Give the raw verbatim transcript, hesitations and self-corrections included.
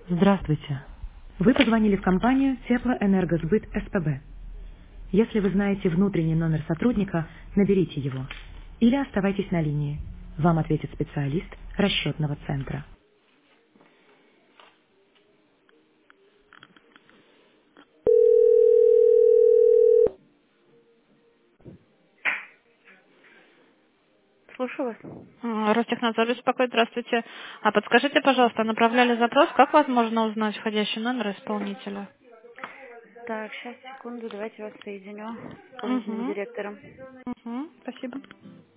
Здравствуйте. Вы позвонили в компанию Теплоэнергосбыт СПБ. Если вы знаете внутренний номер сотрудника, наберите его. Или оставайтесь на линии. Вам ответит специалист расчетного центра. Слушаю вас. М, Ростехнадзор беспокоит. Здравствуйте. А подскажите, пожалуйста, направляли запрос, как возможно узнать входящий номер исполнителя? Так, сейчас, секунду, давайте вас соединю с исполнительным Угу. директором. Угу. Спасибо.